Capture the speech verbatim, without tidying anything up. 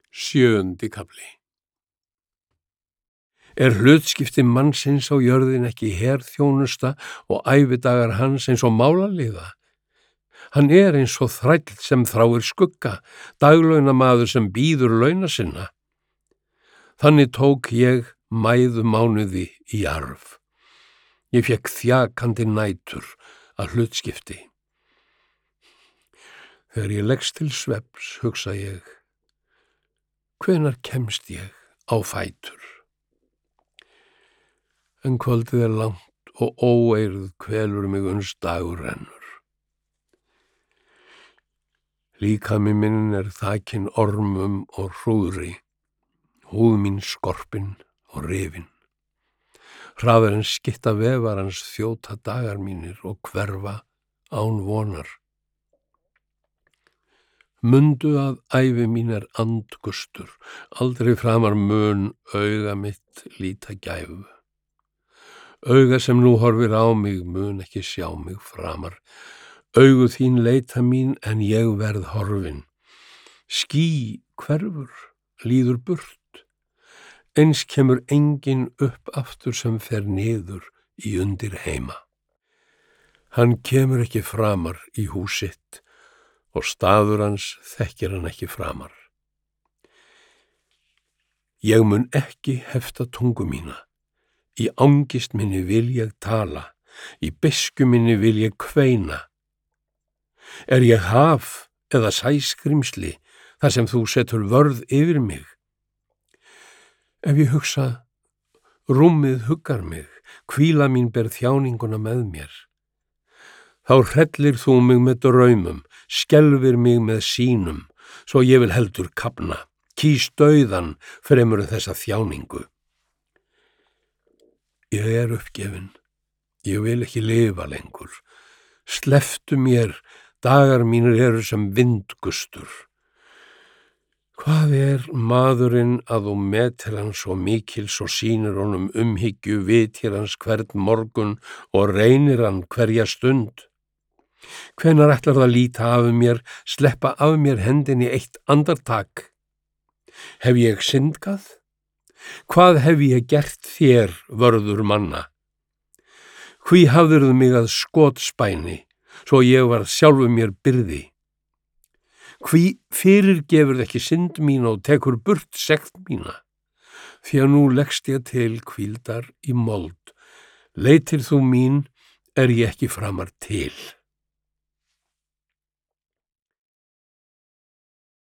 Sjöundi kafli. Er hlutskipti mannsins á jörðin ekki herþjónusta og ævidagar hans eins og málaliða? Hann er eins og þræll sem þráir skugga, daglaunamaður sem bíður launa sinna. Þannig tók ég mæðu mánuði í arf. Ég fékk þjakandi nætur að hlutskipti. Þegar ég leggst til svefns, hugsa ég, hvenær kemst ég á fætur? En kvöldið er langt og óeirð kvelur mig uns dagur rennur. Líkami minn er þakinn ormum og hrúðri, húð mín skorpin og rifin. Hraðar en skytta vefarans þjóta dagar mínir og hverfa án vonar. Mundu að ævi mín er andgustur, aldrei framar mun auga mitt líta gæfu. Auga sem nú horfir á mig mun ekki sjá mig framar. Augu þín leita mín en ég verð horfin. Ský hverfur, líður burt. Eins kemur enginn upp aftur sem fer niður í undir heima. Hann kemur ekki framar í hús sitt og staður hans þekkir hann ekki framar. Ég mun ekki hefta tungu mína. Í angist minni vil ég tala, í beisku minni vil ég kveina. Er ég haf eða sæskrimsli þar sem þú setur vörð yfir mig? Ef ég hugsa, rúmið huggar mig, hvíla mín ber þjáninguna með mér. Þá hrellir þú mig með draumum, skelfir mig með sýnum, svo ég vil heldur kafna, kýs dauðan fremur en þessa þjáningu. Ég er uppgefin, ég vil ekki lifa lengur. Slepptu mér, dagar mínir eru sem vindgustur. Hvað er maðurinn að þú metir hann svo mikils og sýnir honum umhyggju, vitir hans hvern morgun og reynir hann hverja stund? Hvenær ætlar það líta af mér, sleppa af mér hendinni eitt andartak? Hef ég syndgað? Hvað hef ég gert þér, vörður manna? Hví hafðirðu mig að skotspæni, svo ég var sjálfu mér byrði? Hví fyrirgefurðu ekki synd mín og tekur burt sekt mína? Því að nú leggst ég til hvíldar í mold. Leitir þú mín, er ég ekki framar til.